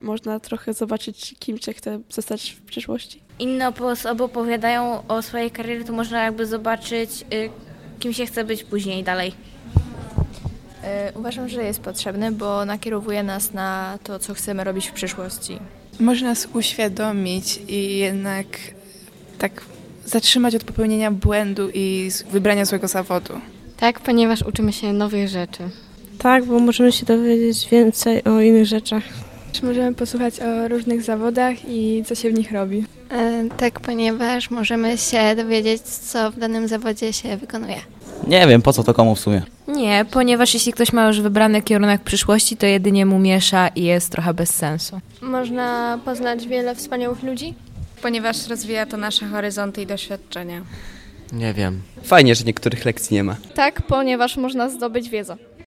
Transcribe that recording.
Można trochę zobaczyć, kim się chce zostać w przyszłości. Inne osoby opowiadają o swojej karierze, to można jakby zobaczyć, kim się chce być później dalej. Uważam, że jest potrzebny, bo nakierowuje nas na to, co chcemy robić w przyszłości. Może nas uświadomić i jednak tak zatrzymać od popełnienia błędu i wybrania złego zawodu. Tak, ponieważ uczymy się nowych rzeczy. Tak, bo możemy się dowiedzieć więcej o innych rzeczach. Możemy posłuchać o różnych zawodach i co się w nich robi. Tak, ponieważ możemy się dowiedzieć, co w danym zawodzie się wykonuje. Nie wiem, po co to komu w sumie. Nie, ponieważ jeśli ktoś ma już wybrany kierunek przyszłości, to jedynie mu miesza i jest trochę bez sensu. Można poznać wiele wspaniałych ludzi. Ponieważ rozwija to nasze horyzonty i doświadczenia. Nie wiem. Fajnie, że niektórych lekcji nie ma. Tak, ponieważ można zdobyć wiedzę.